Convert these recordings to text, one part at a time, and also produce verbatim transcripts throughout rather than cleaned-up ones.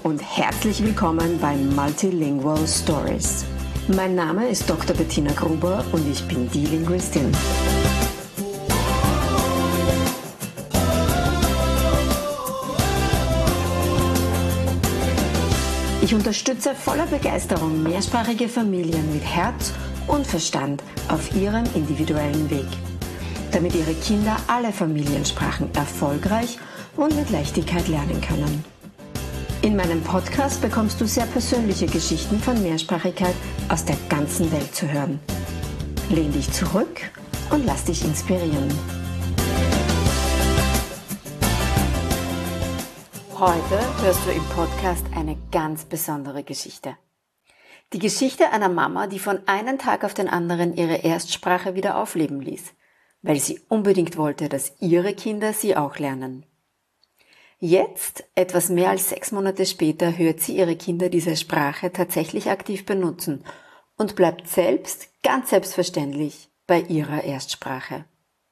und herzlich willkommen bei Multilingual Stories. Mein Name ist Doktor Bettina Gruber und ich bin die Linguistin. Ich unterstütze voller Begeisterung mehrsprachige Familien mit Herz und Verstand auf ihrem individuellen Weg, damit ihre Kinder alle Familiensprachen erfolgreich und mit Leichtigkeit lernen können. In meinem Podcast bekommst du sehr persönliche Geschichten von Mehrsprachigkeit aus der ganzen Welt zu hören. Lehn dich zurück und lass dich inspirieren. Heute hörst du im Podcast eine ganz besondere Geschichte. Die Geschichte einer Mama, die von einem Tag auf den anderen ihre Erstsprache wieder aufleben ließ, weil sie unbedingt wollte, dass ihre Kinder sie auch lernen. Jetzt, etwas mehr als sechs Monate später, hört sie ihre Kinder diese Sprache tatsächlich aktiv benutzen und bleibt selbst ganz selbstverständlich bei ihrer Erstsprache.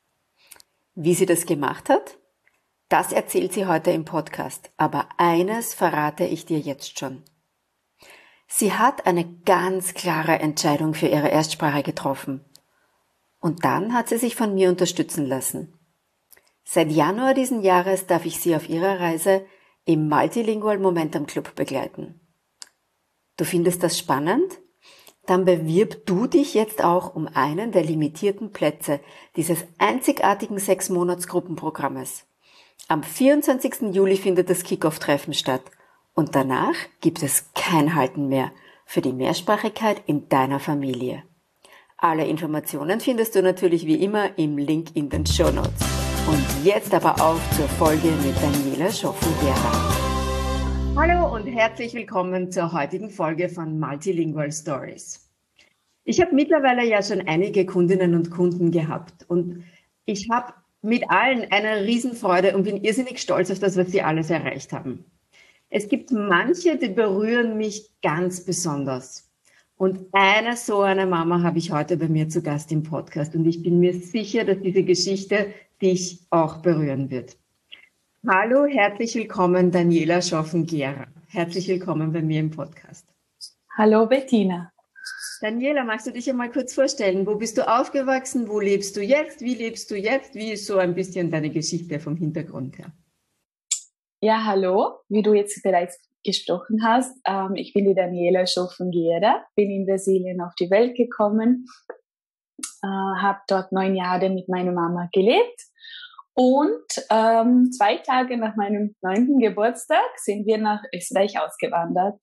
Wie sie das gemacht hat? Das erzählt sie heute im Podcast, aber eines verrate ich dir jetzt schon. Sie hat eine ganz klare Entscheidung für ihre Erstsprache getroffen. Und dann hat sie sich von mir unterstützen lassen. Seit Januar diesen Jahres darf ich sie auf ihrer Reise im Multilingual Momentum Club begleiten. Du findest das spannend? Dann bewirb du dich jetzt auch um einen der limitierten Plätze dieses einzigartigen sechs-Monats-Gruppenprogrammes. Am vierundzwanzigsten Juli findet das Kick-Off-Treffen statt und danach gibt es kein Halten mehr für die Mehrsprachigkeit in deiner Familie. Alle Informationen findest du natürlich wie immer im Link in den Shownotes. Und jetzt aber auf zur Folge mit Daniela Schoffen-Gerhard. Hallo und herzlich willkommen zur heutigen Folge von Multilingual Stories. Ich habe mittlerweile ja schon einige Kundinnen und Kunden gehabt und ich habe mit allen eine Riesenfreude und bin irrsinnig stolz auf das, was sie alles erreicht haben. Es gibt manche, die berühren mich ganz besonders. Und eine so eine Mama habe ich heute bei mir zu Gast im Podcast. Und ich bin mir sicher, dass diese Geschichte dich auch berühren wird. Hallo, herzlich willkommen, Daniela Schoffen-Gerhard. Herzlich willkommen bei mir im Podcast. Hallo, Bettina. Daniela, magst du dich einmal kurz vorstellen? Wo bist du aufgewachsen? Wo lebst du jetzt? Wie lebst du jetzt? Wie ist so ein bisschen deine Geschichte vom Hintergrund her? Ja, hallo. Wie du jetzt bereits gesprochen hast, ähm, ich bin die Daniela Schoffen-Gerhard, bin in Brasilien auf die Welt gekommen, äh, habe dort neun Jahre mit meiner Mama gelebt und ähm, zwei Tage nach meinem neunten Geburtstag sind wir nach Österreich ausgewandert.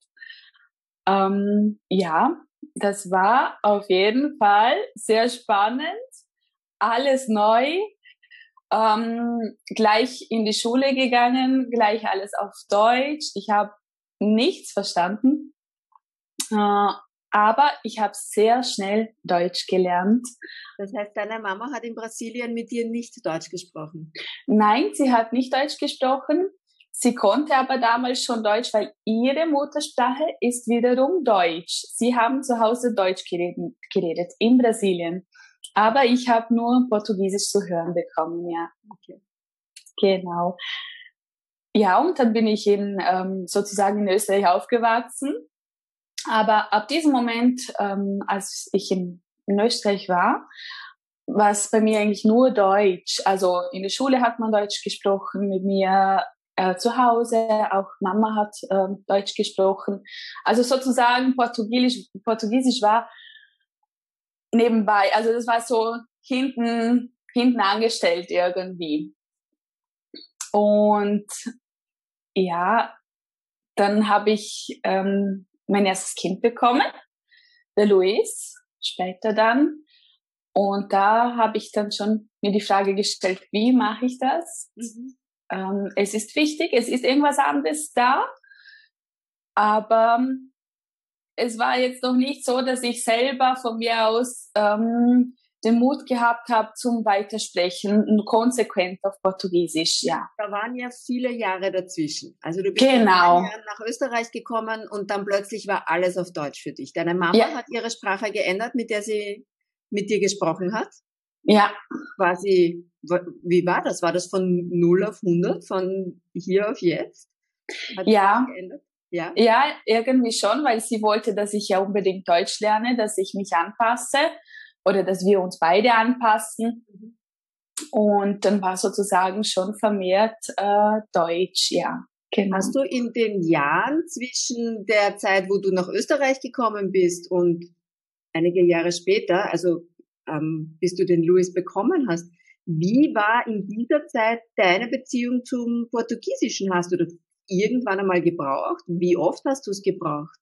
Ähm, ja, das war auf jeden Fall sehr spannend, alles neu, ähm, gleich in die Schule gegangen, gleich alles auf Deutsch. Ich habe nichts verstanden, äh, aber ich habe sehr schnell Deutsch gelernt. Das heißt, deine Mama hat in Brasilien mit dir nicht Deutsch gesprochen? Nein, sie hat nicht Deutsch gesprochen. Sie konnte aber damals schon Deutsch, weil ihre Muttersprache ist wiederum Deutsch. Sie haben zu Hause Deutsch geredet, geredet in Brasilien. Aber ich habe nur Portugiesisch zu hören bekommen, ja. Okay. Genau. Ja, und dann bin ich in, ähm, sozusagen in Österreich aufgewachsen. Aber ab diesem Moment, ähm, als ich in, in Österreich war, war es bei mir eigentlich nur Deutsch. Also in der Schule hat man Deutsch gesprochen mit mir. Äh, zu Hause, auch Mama hat äh, Deutsch gesprochen. Also sozusagen Portugiesisch, Portugiesisch war nebenbei, also das war so hinten, hinten angestellt irgendwie. Und ja, dann habe ich ähm, mein erstes Kind bekommen, der Luis, später dann. Und da habe ich dann schon mir die Frage gestellt, wie mache ich das? Mhm. Ähm, es ist wichtig, es ist irgendwas anderes da, aber es war jetzt noch nicht so, dass ich selber von mir aus ähm, den Mut gehabt habe zum Weitersprechen und konsequent auf Portugiesisch, ja. Da waren ja viele Jahre dazwischen. Also du bist genau. nach Österreich gekommen und dann plötzlich war alles auf Deutsch für dich. Deine Mama ja. hat ihre Sprache geändert, mit der sie mit dir gesprochen hat? Ja. Quasi, wie war das? War das von null auf hundert, von hier auf jetzt? Hat ja, Ja? Ja, irgendwie schon, weil sie wollte, dass ich ja unbedingt Deutsch lerne, dass ich mich anpasse oder dass wir uns beide anpassen. Mhm. Und dann war sozusagen schon vermehrt äh, Deutsch, ja, genau. Hast du in den Jahren zwischen der Zeit, wo du nach Österreich gekommen bist und einige Jahre später, also ähm, bis du den Luis bekommen hast, wie war in dieser Zeit deine Beziehung zum Portugiesischen? Hast du das irgendwann einmal gebraucht? Wie oft hast du es gebraucht?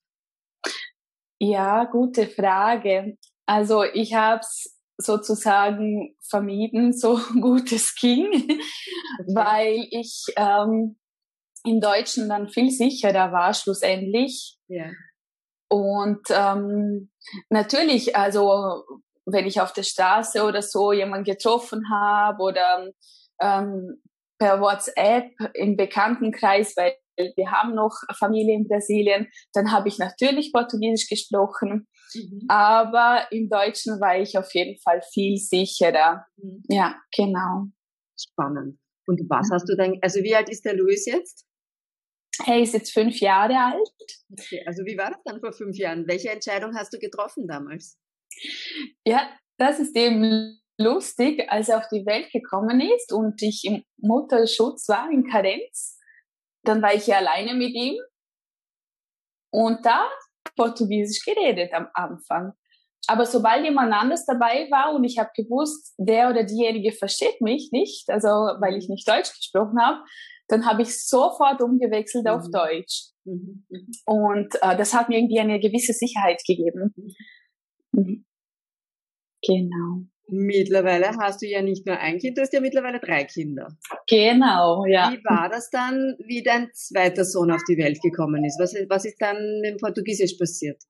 Ja, gute Frage. Also ich habe es sozusagen vermieden, so gut es ging, Okay. weil ich ähm, im Deutschen dann viel sicherer war schlussendlich. Ja. Und ähm, natürlich, also wenn ich auf der Straße oder so jemanden getroffen habe oder ähm, per WhatsApp im Bekanntenkreis, weil wir haben noch Familie in Brasilien, dann habe ich natürlich Portugiesisch gesprochen, Mhm. aber im Deutschen war ich auf jeden Fall viel sicherer. Mhm. Ja, genau. Spannend. Und was hast du dann, also wie alt ist der Luis jetzt? Er ist jetzt fünf Jahre alt. Okay, also wie war das dann vor fünf Jahren? Welche Entscheidung hast du getroffen damals? Ja, das ist eben lustig, als er auf die Welt gekommen ist und ich im Mutterschutz war, in Karenz. Dann war ich ja alleine mit ihm und da Portugiesisch geredet am Anfang. Aber sobald jemand anders dabei war und ich habe gewusst, der oder diejenige versteht mich nicht, also weil ich nicht Deutsch gesprochen habe, dann habe ich sofort umgewechselt Mhm. auf Deutsch. Mhm. Mhm. Und äh, das hat mir irgendwie eine gewisse Sicherheit gegeben. Mhm. Genau. Mittlerweile hast du ja nicht nur ein Kind, du hast ja mittlerweile drei Kinder. Genau, ja. Wie war das dann, wie dein zweiter Sohn auf die Welt gekommen ist? Was, was ist dann mit dem Portugiesisch passiert?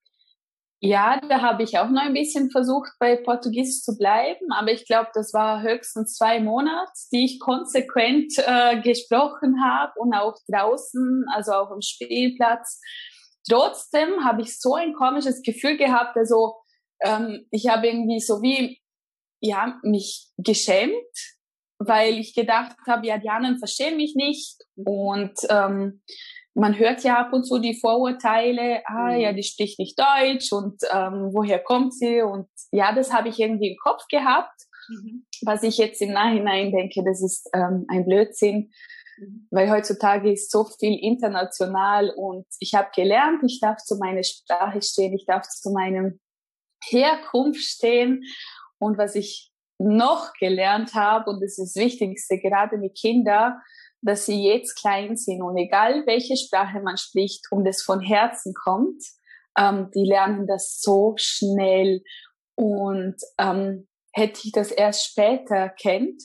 Ja, da habe ich auch noch ein bisschen versucht, bei Portugiesisch zu bleiben, aber ich glaube, das war höchstens zwei Monate, die ich konsequent äh, gesprochen habe und auch draußen, also auch am Spielplatz. Trotzdem habe ich so ein komisches Gefühl gehabt, also ähm, ich habe irgendwie so wie, ja, mich geschämt, weil ich gedacht habe, ja, die anderen verstehen mich nicht und ähm, man hört ja ab und zu die Vorurteile, ah ja, die spricht nicht Deutsch und ähm, woher kommt sie? Und ja, das habe ich irgendwie im Kopf gehabt, mhm. was ich jetzt im Nachhinein denke, das ist ähm, ein Blödsinn, mhm. weil heutzutage ist so viel international und ich habe gelernt, ich darf zu meiner Sprache stehen, ich darf zu meinem Herkunft stehen und was ich noch gelernt habe, und das ist das Wichtigste, gerade mit Kindern, dass sie jetzt klein sind und egal welche Sprache man spricht und es von Herzen kommt, ähm, die lernen das so schnell und ähm, hätte ich das erst später erkennt,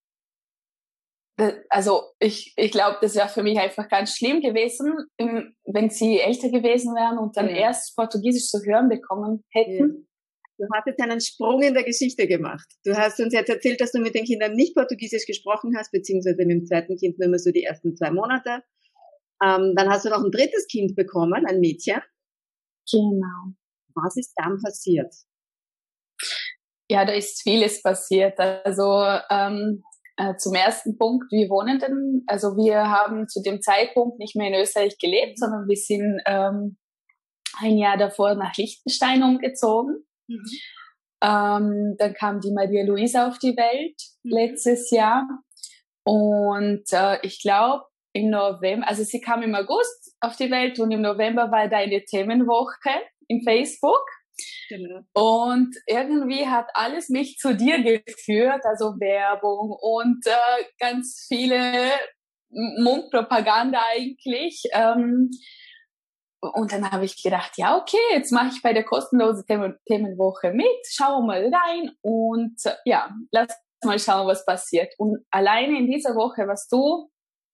also ich, ich glaube, das wäre für mich einfach ganz schlimm gewesen, wenn sie älter gewesen wären und dann ja. erst Portugiesisch zu hören bekommen hätten. Ja. Du hast jetzt einen Sprung in der Geschichte gemacht. Du hast uns jetzt erzählt, dass du mit den Kindern nicht Portugiesisch gesprochen hast, beziehungsweise mit dem zweiten Kind nur immer so die ersten zwei Monate. Ähm, dann hast du noch ein drittes Kind bekommen, ein Mädchen. Genau. Was ist dann passiert? Ja, da ist vieles passiert. Also ähm, äh, zum ersten Punkt, wir wohnen denn, also wir haben zu dem Zeitpunkt nicht mehr in Österreich gelebt, sondern wir sind ähm, ein Jahr davor nach Liechtenstein umgezogen. Mhm. Ähm, dann kam die Maria Luisa auf die Welt mhm. letztes Jahr und äh, ich glaube im November, also sie kam im August auf die Welt und im November war da eine Themenwoche im Facebook. Genau. Und irgendwie hat alles mich zu dir geführt, also Werbung und äh, ganz viele Mundpropaganda eigentlich. Ähm, Und dann habe ich gedacht, ja, okay, jetzt mache ich bei der kostenlosen Themen Themenwoche mit, schauen wir mal rein und ja, lass mal schauen, was passiert. Und alleine in dieser Woche, was du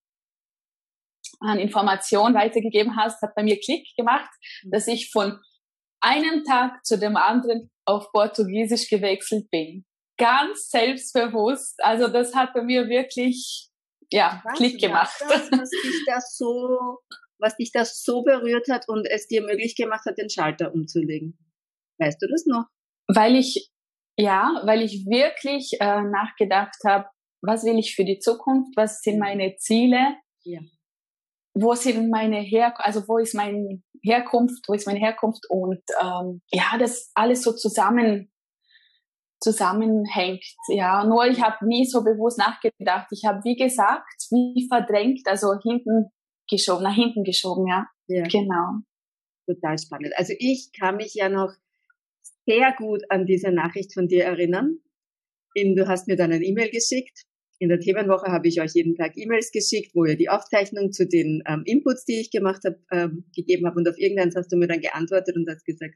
an Informationen weitergegeben hast, hat bei mir Klick gemacht, dass ich von einem Tag zu dem anderen auf Portugiesisch gewechselt bin. Ganz selbstbewusst. Also das hat bei mir wirklich, ja, was Klick gemacht. Das, was dich das so... was dich das so berührt hat und es dir möglich gemacht hat, den Schalter umzulegen. Weißt du das noch? Weil ich, ja, weil ich wirklich äh, nachgedacht habe, was will ich für die Zukunft, was sind meine Ziele? Ja. wo sind meine Her also wo ist meine Herkunft, wo ist meine Herkunft und ähm, ja, das alles so zusammen zusammenhängt. Ja, nur ich habe nie so bewusst nachgedacht. Ich habe, wie gesagt, wie verdrängt, also hinten geschoben, nach hinten geschoben, ja. Ja. Genau. Total spannend. Also ich kann mich ja noch sehr gut an diese Nachricht von dir erinnern. Du hast mir dann ein E-Mail geschickt. In der Themenwoche habe ich euch jeden Tag E-Mails geschickt, wo ihr die Aufzeichnung zu den ähm, Inputs, die ich gemacht habe, ähm, gegeben habe. Und auf irgendeins hast du mir dann geantwortet und hast gesagt,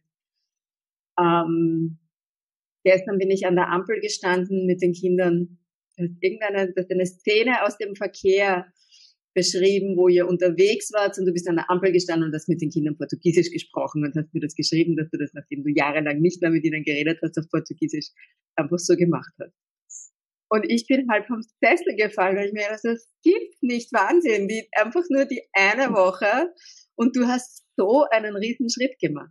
ähm, gestern bin ich an der Ampel gestanden mit den Kindern. Du hast irgendeine, das ist eine Szene aus dem Verkehr beschrieben, wo ihr unterwegs wart und du bist an der Ampel gestanden und hast mit den Kindern Portugiesisch gesprochen und hast mir das geschrieben, dass du das, nachdem du jahrelang nicht mehr mit ihnen geredet hast, auf Portugiesisch einfach so gemacht hast. Und ich bin halt vom Sessel gefallen, weil ich mir gedacht habe, das gibt's nicht, Wahnsinn, die, einfach nur die eine Woche und du hast so einen riesen Schritt gemacht.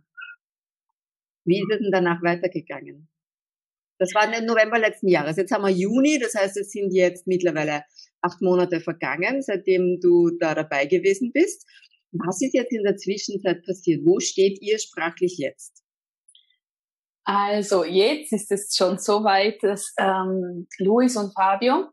Wie ist es denn danach weitergegangen? Das war im November letzten Jahres. Jetzt haben wir Juni, das heißt, es sind jetzt mittlerweile acht Monate vergangen, seitdem du da dabei gewesen bist. Was ist jetzt in der Zwischenzeit passiert? Wo steht ihr sprachlich jetzt? Also jetzt ist es schon so weit, dass ähm, Luis und Fabio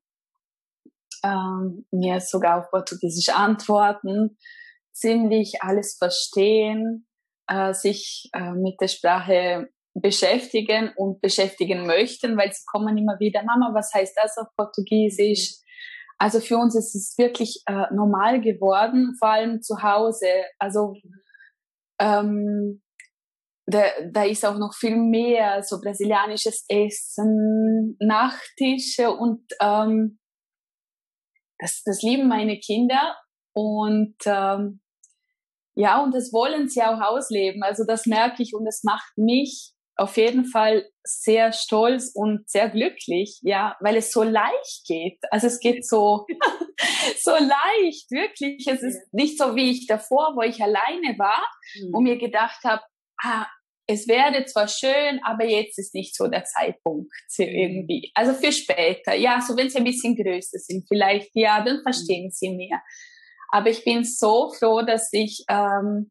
ähm, mir sogar auf Portugiesisch antworten, ziemlich alles verstehen, äh, sich äh, mit der Sprache beschäftigen und beschäftigen möchten, weil sie kommen immer wieder, Mama, was heißt das auf Portugiesisch? Also für uns ist es wirklich äh, normal geworden, vor allem zu Hause. Also ähm, da, da ist auch noch viel mehr so brasilianisches Essen, Nachtische und ähm, das, das lieben meine Kinder und ähm, ja, und das wollen sie auch ausleben. Also das merke ich und das macht mich auf jeden Fall sehr stolz und sehr glücklich, ja, weil es so leicht geht. Also es geht so, so leicht, wirklich. Es ist nicht so wie ich davor, wo ich alleine war mhm. und mir gedacht habe, ah, es wäre zwar schön, aber jetzt ist nicht so der Zeitpunkt irgendwie. Also für später, ja, so wenn sie ein bisschen größer sind, vielleicht, ja, dann verstehen mhm. sie mehr. Aber ich bin so froh, dass ich ähm,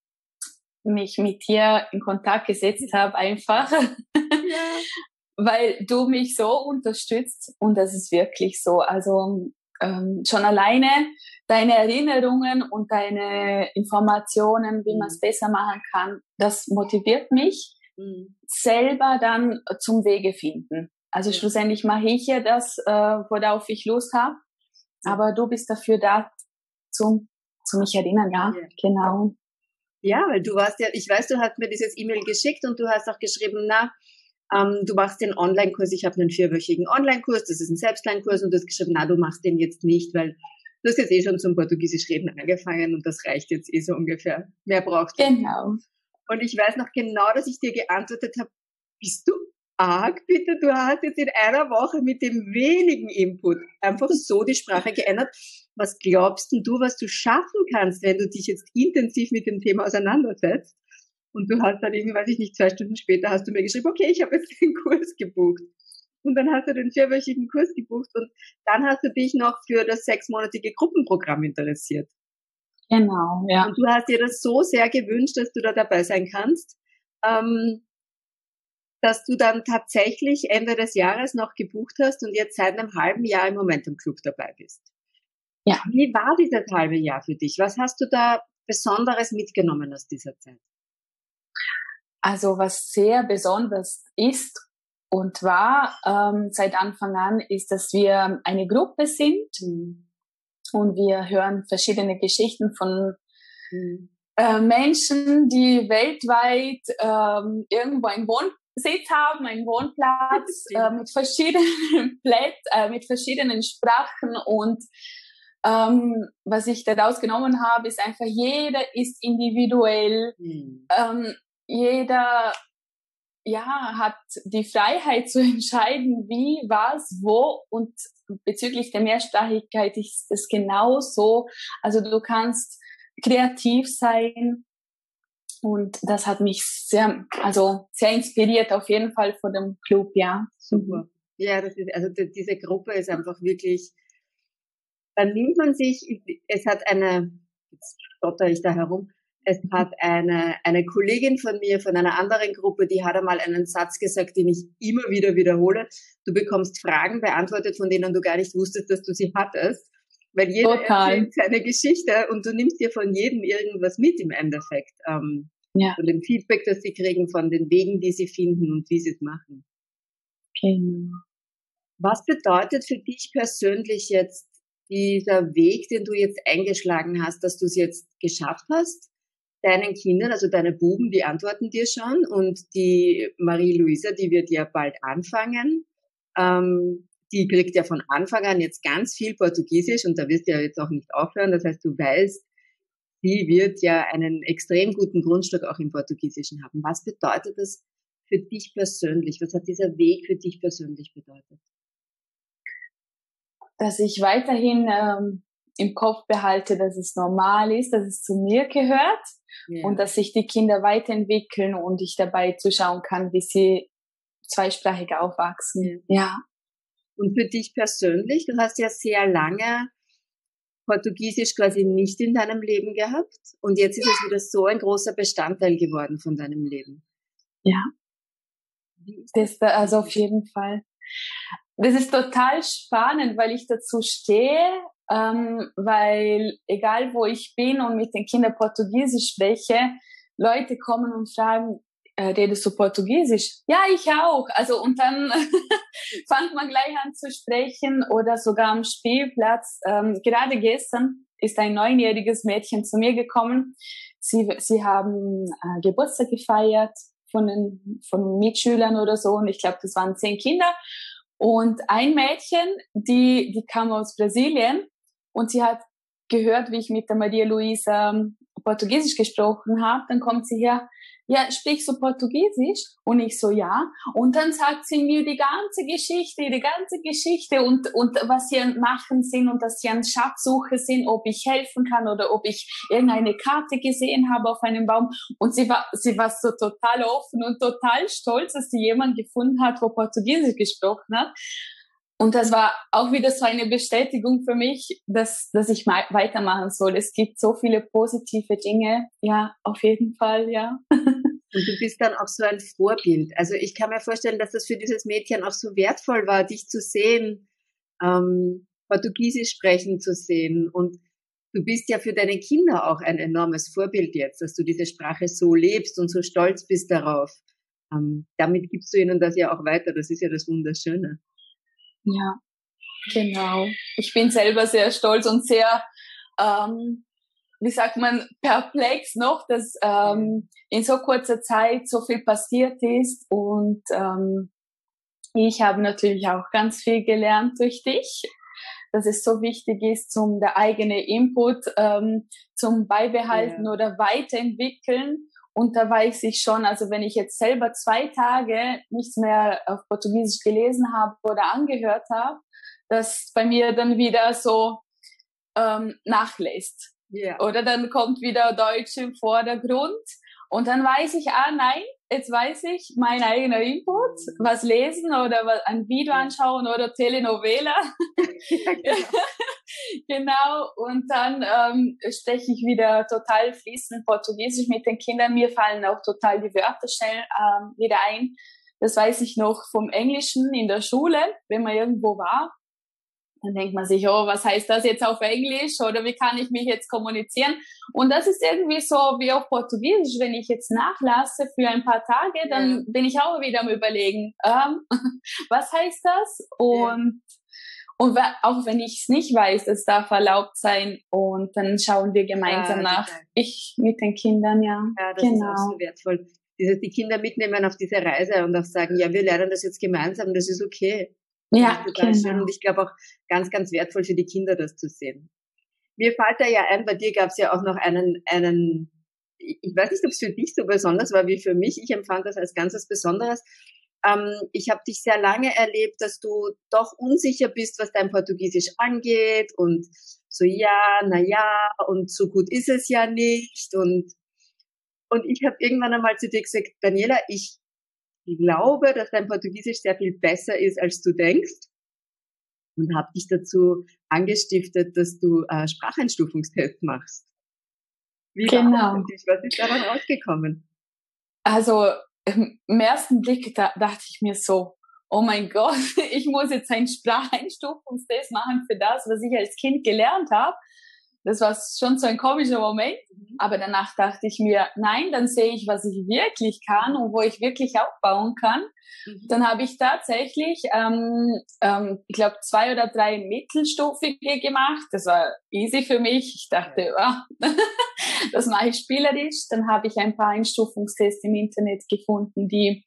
mich mit dir in Kontakt gesetzt habe, einfach, ja. weil du mich so unterstützt und das ist wirklich so. Also ähm, schon alleine deine Erinnerungen und deine Informationen, wie mhm. man es besser machen kann, das motiviert mich, mhm. selber dann zum Wege finden. Also ja. schlussendlich mache ich ja das, äh, worauf ich Lust habe, ja. aber du bist dafür da, zum, zum mich erinnern, ja, ja. genau. Ja, weil du warst ja, ich weiß, du hast mir dieses E-Mail geschickt und du hast auch geschrieben, na, ähm, du machst den Online-Kurs, ich habe einen vierwöchigen Online-Kurs, das ist ein Selbstlernkurs und du hast geschrieben, na, du machst den jetzt nicht, weil du hast jetzt eh schon zum Portugiesisch reden angefangen und das reicht jetzt eh so ungefähr. Mehr braucht du. Genau. Und ich weiß noch genau, dass ich dir geantwortet habe, bist du arg, bitte, du hast jetzt in einer Woche mit dem wenigen Input einfach so die Sprache geändert. Was glaubst denn du, was du schaffen kannst, wenn du dich jetzt intensiv mit dem Thema auseinandersetzt? Und du hast dann irgendwie, weiß ich nicht, zwei Stunden später hast du mir geschrieben, okay, ich habe jetzt den Kurs gebucht. Und dann hast du den vierwöchigen Kurs gebucht und dann hast du dich noch für das sechsmonatige Gruppenprogramm interessiert. Genau, ja. Und du hast dir das so sehr gewünscht, dass du da dabei sein kannst, ähm, dass du dann tatsächlich Ende des Jahres noch gebucht hast und jetzt seit einem halben Jahr im Momentum Club dabei bist. Ja. Wie war dieses halbe Jahr für dich? Was hast du da Besonderes mitgenommen aus dieser Zeit? Also was sehr besonders ist und war ähm, seit Anfang an, ist, dass wir eine Gruppe sind mhm. und wir hören verschiedene Geschichten von mhm. äh, Menschen, die weltweit ähm, irgendwo einen Wohnsitz haben, einen Wohnplatz äh, mit verschiedenen Plätzen, äh, mit verschiedenen Sprachen und Ähm, was ich daraus genommen habe, ist einfach, jeder ist individuell, mhm. ähm, jeder ja, hat die Freiheit zu entscheiden, wie, was, wo und bezüglich der Mehrsprachigkeit ist es genauso. Also du kannst kreativ sein und das hat mich sehr, also sehr inspiriert auf jeden Fall vor dem Club, ja. Super. Ja, das ist, also die, diese Gruppe ist einfach wirklich, dann nimmt man sich, es hat eine, jetzt stotter ich da herum, es hat eine, eine Kollegin von mir, von einer anderen Gruppe, die hat einmal einen Satz gesagt, den ich immer wieder wiederhole. Du bekommst Fragen beantwortet, von denen du gar nicht wusstest, dass du sie hattest. Weil jeder Total. erzählt seine Geschichte und du nimmst dir von jedem irgendwas mit im Endeffekt. Ähm, ja. Von dem Feedback, das sie kriegen, von den Wegen, die sie finden und wie sie es machen. Genau. Was bedeutet für dich persönlich jetzt dieser Weg, den du jetzt eingeschlagen hast, dass du es jetzt geschafft hast? Deinen Kindern, also deine Buben, die antworten dir schon und die Marie-Louisa, die wird ja bald anfangen, ähm, die kriegt ja von Anfang an jetzt ganz viel Portugiesisch und da wirst du ja jetzt auch nicht aufhören, das heißt, du weißt, sie wird ja einen extrem guten Grundstock auch im Portugiesischen haben. Was bedeutet das für dich persönlich? Was hat dieser Weg für dich persönlich bedeutet? Dass ich weiterhin ähm, im Kopf behalte, dass es normal ist, dass es zu mir gehört. Ja. Und dass sich die Kinder weiterentwickeln und ich dabei zuschauen kann, wie sie zweisprachig aufwachsen. Ja. ja. Und für dich persönlich, du hast ja sehr lange Portugiesisch quasi nicht in deinem Leben gehabt und jetzt ist es wieder so ein großer Bestandteil geworden von deinem Leben. Ja. Das, also auf jeden Fall. Das ist total spannend, weil ich dazu stehe, ähm, weil egal wo ich bin und mit den Kindern Portugiesisch spreche, Leute kommen und fragen, äh, redest du Portugiesisch? Ja, ich auch. Also und dann fängt man gleich an zu sprechen oder sogar am Spielplatz. Ähm, gerade gestern ist ein neunjähriges Mädchen zu mir gekommen. Sie, sie haben äh, Geburtstag gefeiert von den von Mitschülern oder so und ich glaube, das waren zehn Kinder. Und ein Mädchen, die, die kam aus Brasilien und sie hat gehört, wie ich mit der Maria Luisa Portugiesisch gesprochen habe. Dann kommt sie her, ja, sprichst du Portugiesisch? Und ich so, ja. Und dann sagt sie mir die ganze Geschichte, die ganze Geschichte und, und was sie an Machen sind und dass sie an Schatzsuche sind, ob ich helfen kann oder ob ich irgendeine Karte gesehen habe auf einem Baum. Und sie war, sie war so total offen und total stolz, dass sie jemanden gefunden hat, wo Portugiesisch gesprochen hat. Und das war auch wieder so eine Bestätigung für mich, dass, dass ich mal weitermachen soll. Es gibt so viele positive Dinge. Ja, auf jeden Fall, ja. Und du bist dann auch so ein Vorbild. Also ich kann mir vorstellen, dass das für dieses Mädchen auch so wertvoll war, dich zu sehen, ähm, Portugiesisch sprechen zu sehen. Und du bist ja für deine Kinder auch ein enormes Vorbild jetzt, dass du diese Sprache so lebst und so stolz bist darauf. Ähm, damit gibst du ihnen das ja auch weiter. Das ist ja das Wunderschöne. Ja, genau. Ich bin selber sehr stolz und sehr, ähm, wie sagt man, perplex noch, dass ähm, in so kurzer Zeit so viel passiert ist. Und ähm, ich habe natürlich auch ganz viel gelernt durch dich, dass es so wichtig ist, zum der eigene Input ähm, zum Beibehalten ja. oder Weiterentwickeln. Und da weiß ich schon, also wenn ich jetzt selber zwei Tage nichts mehr auf Portugiesisch gelesen habe oder angehört habe, dass bei mir dann wieder so ähm, nachlässt. Yeah. Oder dann kommt wieder Deutsch im Vordergrund. Und dann weiß ich, ah nein, jetzt weiß ich, mein eigener Input, was lesen oder was, ein Video anschauen oder Telenovela. Ja, genau. Genau, und dann ähm, spreche ich wieder total fließend Portugiesisch mit den Kindern. Mir fallen auch total die Wörter schnell ähm, wieder ein. Das weiß ich noch vom Englischen in der Schule, wenn man irgendwo war. Dann denkt man sich, oh, was heißt das jetzt auf Englisch oder wie kann ich mich jetzt kommunizieren? Und das ist irgendwie so wie auf Portugiesisch. Wenn ich jetzt nachlasse für ein paar Tage, dann ja. bin ich auch wieder am Überlegen, ähm, was heißt das? Und, ja. und auch wenn ich es nicht weiß, es darf erlaubt sein. Und dann schauen wir gemeinsam ja, nach. Total. Ich mit den Kindern, ja. Ja, das genau. ist auch so wertvoll. Dieses, die Kinder mitnehmen auf diese Reise und auch sagen, ja, wir lernen das jetzt gemeinsam, das ist okay. Ja, total genau. schön und ich glaube auch ganz, ganz wertvoll für die Kinder, das zu sehen. Mir fällt da ja ein, bei dir gab es ja auch noch einen, einen, ich weiß nicht, ob es für dich so besonders war wie für mich, ich empfand das als ganz was Besonderes. Ähm, ich habe dich sehr lange erlebt, dass du doch unsicher bist, was dein Portugiesisch angeht und so ja, na ja und so gut ist es ja nicht und, und ich habe irgendwann einmal zu dir gesagt, Daniela, ich Ich glaube, dass dein Portugiesisch sehr viel besser ist, als du denkst und habe dich dazu angestiftet, dass du äh, Spracheinstufungstest machst. Wie genau. war das für dich? Was ist daran rausgekommen? Also im ersten Blick da, dachte ich mir so, oh mein Gott, ich muss jetzt einen Spracheinstufungstest machen für das, was ich als Kind gelernt habe. Das war schon so ein komischer Moment. Aber danach dachte ich mir, nein, dann sehe ich, was ich wirklich kann und wo ich wirklich aufbauen kann. Mhm. Dann habe ich tatsächlich, ähm, ähm, ich glaube, zwei oder drei mittelstufige gemacht. Das war easy für mich. Ich dachte, oh, das mache ich spielerisch. Dann habe ich ein paar Einstufungstests im Internet gefunden, die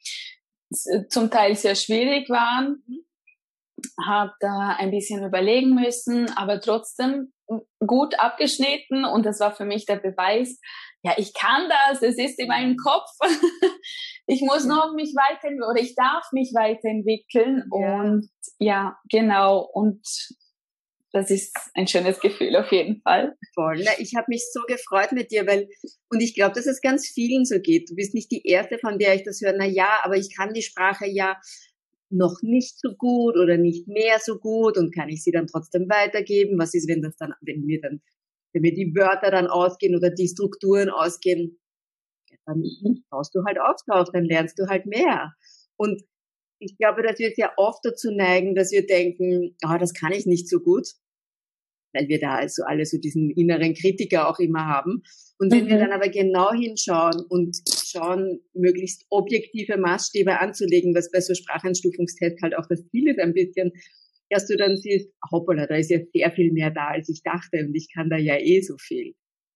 zum Teil sehr schwierig waren. Habe da ein bisschen überlegen müssen, aber trotzdem gut abgeschnitten, und das war für mich der Beweis, ja, ich kann das, es ist in meinem Kopf. Ich muss noch mich weiterentwickeln, oder ich darf mich weiterentwickeln. Ja. Und ja, genau, und das ist ein schönes Gefühl auf jeden Fall. Voll. Na, ich habe mich so gefreut mit dir, weil, und ich glaube, dass es ganz vielen so geht. Du bist nicht die Erste, von der ich das höre, na ja, aber ich kann die Sprache ja noch nicht so gut oder nicht mehr so gut, und kann ich sie dann trotzdem weitergeben? Was ist, wenn das dann, wenn mir dann, wenn mir die Wörter dann ausgehen oder die Strukturen ausgehen, dann baust du halt auf drauf, dann lernst du halt mehr. Und ich glaube, dass wir sehr oft dazu neigen, dass wir denken, ah, oh, das kann ich nicht so gut, weil wir da also alle so diesen inneren Kritiker auch immer haben. Und wenn mhm. wir dann aber genau hinschauen und schauen, möglichst objektive Maßstäbe anzulegen, was bei so Spracheinstufungstests halt auch das Ziel ist ein bisschen, dass du dann siehst, hoppala, da ist ja sehr viel mehr da, als ich dachte, und ich kann da ja eh so viel.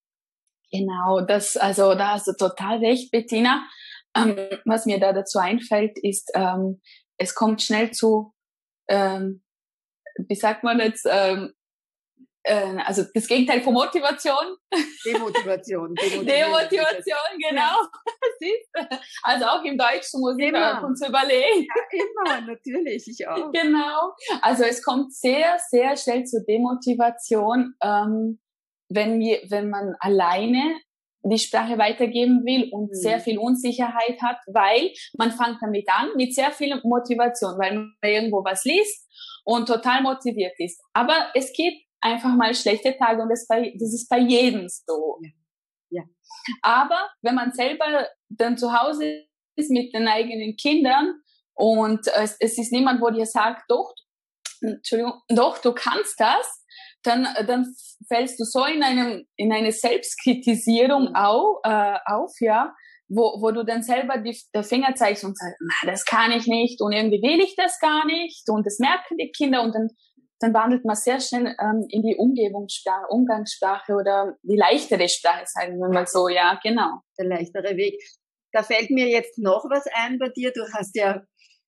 Genau, das, also da hast du total recht, Bettina. Ähm, was mir da dazu einfällt, ist, ähm, es kommt schnell zu, ähm, wie sagt man jetzt, ähm, äh, also das Gegenteil von Motivation. Demotivation. Demotivation, Demotivation genau. Ja. Also auch im Deutschen muss ich uns überlegen. Ja, immer, natürlich, ich auch. Genau. Also es kommt sehr, sehr schnell zur Demotivation, ähm, wenn wir, wenn man alleine die Sprache weitergeben will und mhm. sehr viel Unsicherheit hat, weil man fängt damit an, mit sehr viel Motivation, weil man irgendwo was liest und total motiviert ist. Aber es gibt einfach mal schlechte Tage, und das, bei, das ist bei jedem so. Ja. Ja. Aber wenn man selber dann zu Hause ist mit den eigenen Kindern und es, es ist niemand, wo dir sagt, doch, Entschuldigung, doch, du kannst das, dann, dann fällst du so in einem, in eine Selbstkritisierung auf, äh, auf, ja, wo, wo du dann selber die, der Finger zeigst und sagst, na, das kann ich nicht und irgendwie will ich das gar nicht und das merken die Kinder, und dann, dann wandelt man sehr schnell ähm, in die Umgebungssprache, Umgangssprache oder die leichtere Sprache, sagen wir mal so, ja, genau. Der leichtere Weg. Da fällt mir jetzt noch was ein bei dir. Du hast ja,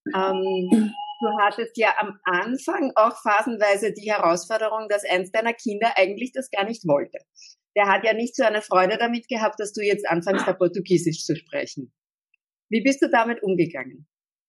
ähm, du hattest ja am Anfang auch phasenweise die Herausforderung, dass eins deiner Kinder eigentlich das gar nicht wollte. Der hat ja nicht so eine Freude damit gehabt, dass du jetzt anfängst, da Portugiesisch zu sprechen. Wie bist du damit umgegangen?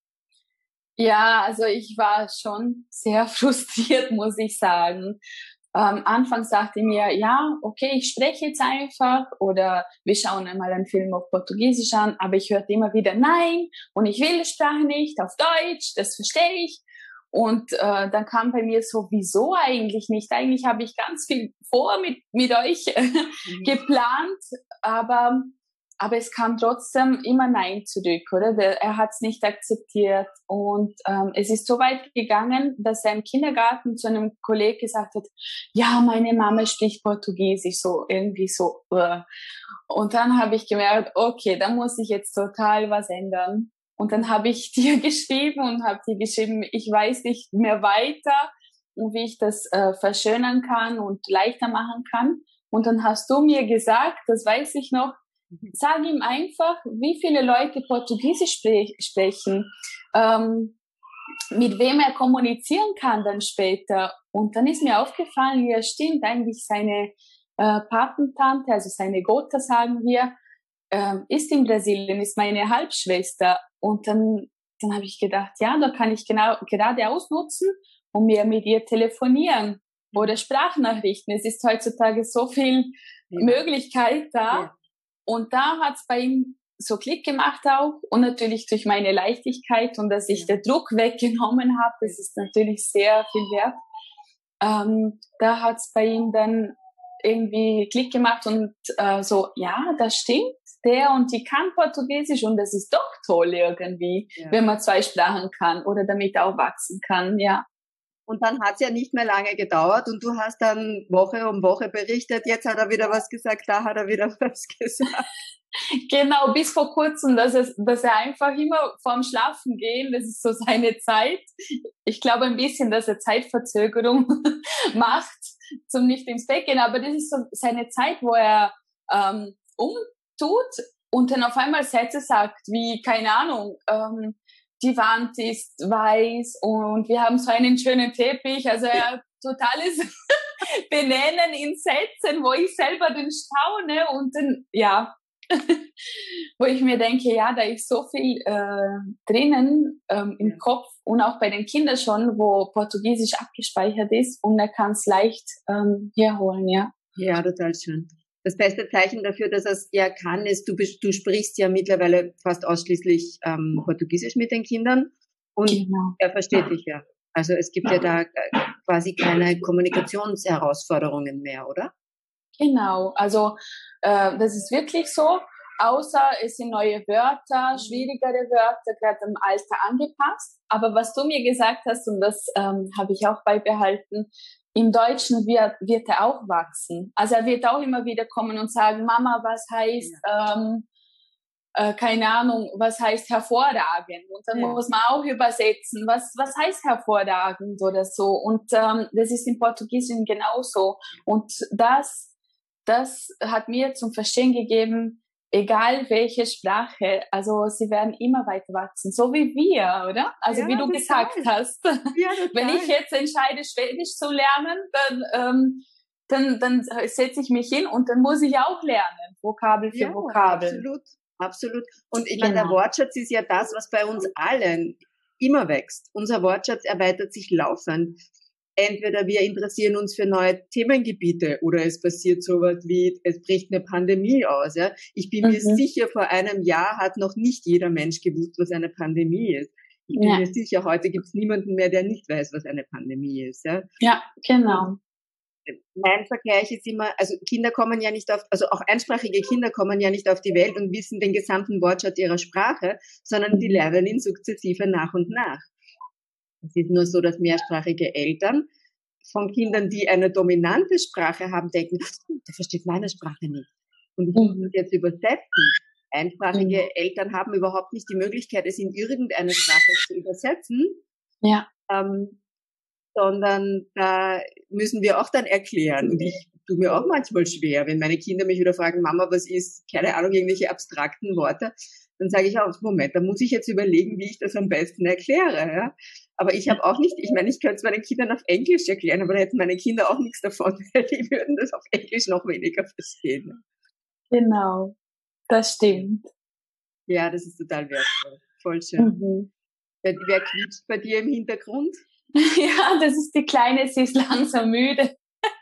Ja, also ich war schon sehr frustriert, muss ich sagen. Ähm, anfangs dachte ich mir, ja, okay, ich spreche jetzt einfach, oder wir schauen einmal einen Film auf Portugiesisch an, aber ich hörte immer wieder, nein, und ich will die Sprache nicht, auf Deutsch, das verstehe ich. Und äh, dann kam bei mir so, wieso eigentlich nicht? Eigentlich habe ich ganz viel vor mit, mit euch mhm. geplant, aber aber es kam trotzdem immer Nein zurück, oder? Er hat es nicht akzeptiert. Und ähm, es ist so weit gegangen, dass er im Kindergarten zu einem Kollegen gesagt hat, ja, meine Mama spricht Portugiesisch, so irgendwie so. Uh. Und dann habe ich gemerkt, okay, da muss ich jetzt total was ändern. Und dann habe ich dir geschrieben und habe dir geschrieben, ich weiß nicht mehr weiter, und wie ich das äh, verschönern kann und leichter machen kann. Und dann hast du mir gesagt, das weiß ich noch, sag ihm einfach, wie viele Leute Portugiesisch spre- sprechen, ähm, mit wem er kommunizieren kann dann später. Und dann ist mir aufgefallen, ja stimmt, eigentlich seine äh, Patentante, also seine Gota, sagen wir, äh, ist in Brasilien, ist meine Halbschwester. Und dann, dann habe ich gedacht, ja, da kann ich genau gerade ausnutzen und mir mit ihr telefonieren oder Sprachnachrichten. Es ist heutzutage so viel ja. Möglichkeit da. Ja. Und da hat's bei ihm so Klick gemacht auch, und natürlich durch meine Leichtigkeit und dass ich ja. den Druck weggenommen habe, das ist natürlich sehr viel wert. Ähm, da hat's bei ihm dann irgendwie Klick gemacht und äh, so, ja, das stimmt, der und die kann Portugiesisch und das ist doch toll irgendwie, ja. Wenn man zwei Sprachen kann oder damit auch wachsen kann, ja. Und dann hat es ja nicht mehr lange gedauert und du hast dann Woche um Woche berichtet, jetzt hat er wieder was gesagt, da hat er wieder was gesagt. Genau, bis vor kurzem, dass, es, dass er einfach immer vorm Schlafen gehen, das ist so seine Zeit. Ich glaube ein bisschen, dass er Zeitverzögerung macht, zum nicht ins Bett gehen, aber das ist so seine Zeit, wo er ähm, umtut und dann auf einmal Sätze sagt, wie, keine Ahnung, ähm, die Wand ist weiß und wir haben so einen schönen Teppich, also er totales Benennen in Sätzen, wo ich selber den staune und dann, ja, wo ich mir denke, ja, da ist so viel äh, drinnen ähm, im Kopf und auch bei den Kindern schon, wo Portugiesisch abgespeichert ist und er kann es leicht ähm, herholen, ja. Ja, total schön. Das beste Zeichen dafür, dass er es ja kann, ist, du, du sprichst ja mittlerweile fast ausschließlich ähm, Portugiesisch mit den Kindern und genau. Er versteht dich ja. Also es gibt ja da quasi keine Kommunikationsherausforderungen mehr, oder? Genau, also äh, das ist wirklich so, außer es sind neue Wörter, schwierigere Wörter, gerade im Alter angepasst. Aber was du mir gesagt hast, und das ähm, habe ich auch beibehalten, im Deutschen wird, wird er auch wachsen. Also er wird auch immer wieder kommen und sagen, Mama, was heißt, ja. ähm, äh, keine Ahnung, was heißt hervorragend? Und dann ja. muss man auch übersetzen, was, was heißt hervorragend oder so. Und ähm, das ist im Portugiesischen genauso. Und das Das hat mir zum Verstehen gegeben, egal welche Sprache, also sie werden immer weiter wachsen, so wie wir, oder? Also ja, wie du gesagt total. hast. Ja, wenn ich jetzt entscheide, Schwedisch zu lernen, dann, ähm, dann, dann setze ich mich hin und dann muss ich auch lernen, Vokabel für ja, Vokabel. Absolut, absolut. Und ich genau. meine, der Wortschatz ist ja das, was bei uns allen immer wächst. Unser Wortschatz erweitert sich laufend. Entweder wir interessieren uns für neue Themengebiete oder es passiert sowas wie, es bricht eine Pandemie aus. Ja? Ich bin mhm. mir sicher, vor einem Jahr hat noch nicht jeder Mensch gewusst, was eine Pandemie ist. Ich bin ja. mir sicher, heute gibt es niemanden mehr, der nicht weiß, was eine Pandemie ist. Ja, ja genau. Mein Vergleich ist immer, also Kinder kommen ja nicht auf, also auch einsprachige Kinder kommen ja nicht auf die Welt und wissen den gesamten Wortschatz ihrer Sprache, sondern die lernen ihn sukzessive nach und nach. Es ist nur so, dass mehrsprachige Eltern von Kindern, die eine dominante Sprache haben, denken, der versteht meine Sprache nicht. Und ich muss das jetzt übersetzen. Einsprachige mhm. Eltern haben überhaupt nicht die Möglichkeit, es in irgendeine Sprache zu übersetzen. Ja. Ähm, sondern da müssen wir auch dann erklären. Und ich tue mir auch manchmal schwer, wenn meine Kinder mich wieder fragen, Mama, was ist, keine Ahnung, irgendwelche abstrakten Worte, dann sage ich auch, Moment, da muss ich jetzt überlegen, wie ich das am besten erkläre. Ja? Aber ich habe auch nicht, ich meine, ich könnte es meinen Kindern auf Englisch erklären, aber da hätten meine Kinder auch nichts davon, weil die würden das auf Englisch noch weniger verstehen. Genau, das stimmt. Ja, das ist total wertvoll. Voll schön. Mhm. Wer, wer quietscht bei dir im Hintergrund? Ja, das ist die Kleine, sie ist langsam müde.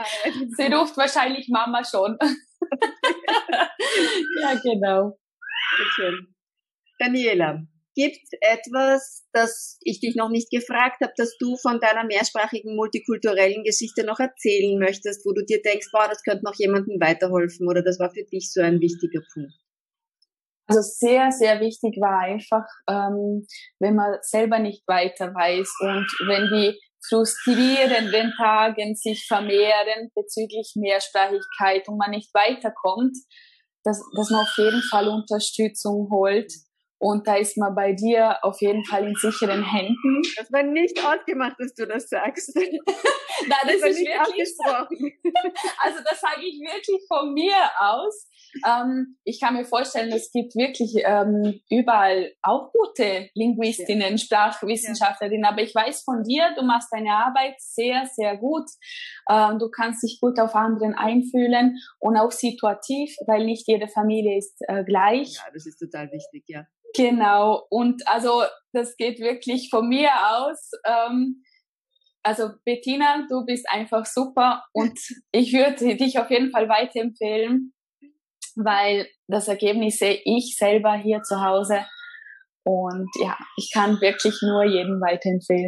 Sie ruft wahrscheinlich Mama schon. Ja, genau. Sehr schön. Daniela, gibt es etwas, das ich dich noch nicht gefragt habe, dass du von deiner mehrsprachigen, multikulturellen Geschichte noch erzählen möchtest, wo du dir denkst, boah, das könnte noch jemandem weiterhelfen oder das war für dich so ein wichtiger Punkt? Also sehr, sehr wichtig war einfach, ähm, wenn man selber nicht weiter weiß und wenn die frustrierenden Tage sich vermehren bezüglich Mehrsprachigkeit und man nicht weiterkommt, dass, dass man auf jeden Fall Unterstützung holt. Und da ist man bei dir auf jeden Fall in sicheren Händen. Das war nicht ausgemacht, dass du das sagst. Nein, das, das ist wirklich abgesprochen. Also das sage ich wirklich von mir aus. Ähm, ich kann mir vorstellen, es gibt wirklich ähm, überall auch gute Linguistinnen, ja. Sprachwissenschaftlerinnen. Ja. Aber ich weiß von dir, du machst deine Arbeit sehr, sehr gut. Ähm, du kannst dich gut auf anderen einfühlen und auch situativ, weil nicht jede Familie ist äh, gleich. Ja, das ist total wichtig, ja. Genau, und also das geht wirklich von mir aus. Ähm, also Bettina, du bist einfach super und ich würde dich auf jeden Fall weiterempfehlen, weil das Ergebnis sehe ich selber hier zu Hause und ja, ich kann wirklich nur jedem weiterempfehlen.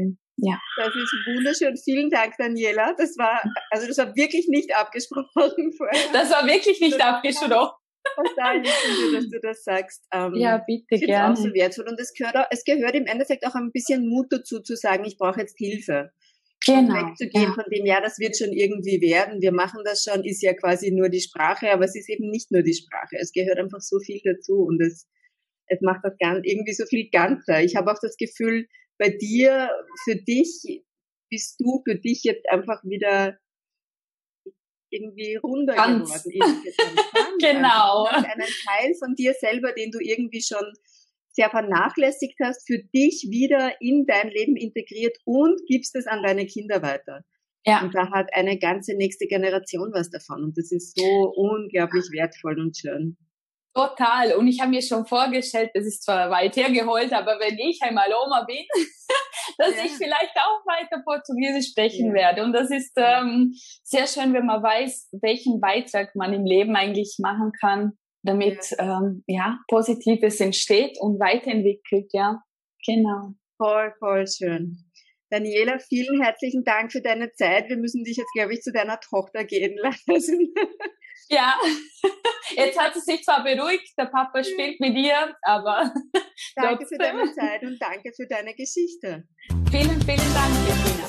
Ja. Das ist wunderschön. Vielen Dank, Daniela. Das war, also das war wirklich nicht abgesprochen vorher. Das war wirklich nicht das abgesprochen. Total lieb von dir, dass du das sagst. Ähm, ja, bitte, ich finde es gerne. auch so wertvoll. Und es gehört, auch, es gehört im Endeffekt auch ein bisschen Mut dazu, zu sagen, ich brauche jetzt Hilfe. Genau. Und wegzugehen ja. von dem, ja, das wird schon irgendwie werden, wir machen das schon, ist ja quasi nur die Sprache, aber es ist eben nicht nur die Sprache. Es gehört einfach so viel dazu und es, es macht das ganz, irgendwie so viel ganzer. Ich habe auch das Gefühl, bei dir, für dich, bist du für dich jetzt einfach wieder irgendwie runder ganz. geworden. Insgesamt. Genau. Also, einen Teil von dir selber, den du irgendwie schon sehr vernachlässigt hast, für dich wieder in dein Leben integriert und gibst es an deine Kinder weiter. Ja. Und da hat eine ganze nächste Generation was davon. Und das ist so unglaublich wertvoll und schön. Total. Und ich habe mir schon vorgestellt, das ist zwar weit hergeholt, aber wenn ich einmal Oma bin, dass ja. ich vielleicht auch weiter Portugiesisch sprechen ja. werde. Und das ist ähm, sehr schön, wenn man weiß, welchen Beitrag man im Leben eigentlich machen kann, damit ja, ähm, ja Positives entsteht und weiterentwickelt. Ja, genau. Voll, voll schön. Daniela, vielen herzlichen Dank für deine Zeit. Wir müssen dich jetzt, glaube ich, zu deiner Tochter gehen lassen. Ja, jetzt hat sie sich zwar beruhigt, der Papa spielt mit ihr, aber... Danke für deine Zeit und danke für deine Geschichte. Vielen, vielen Dank, Bettina.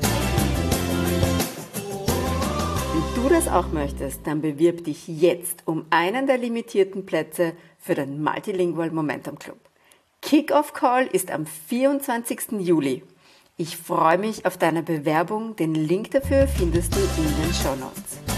Wenn du das auch möchtest, dann bewirb dich jetzt um einen der limitierten Plätze für den Multilingual Momentum Club. Kick-Off Call ist am vierundzwanzigsten Juli. Ich freue mich auf deine Bewerbung. Den Link dafür findest du in den Shownotes.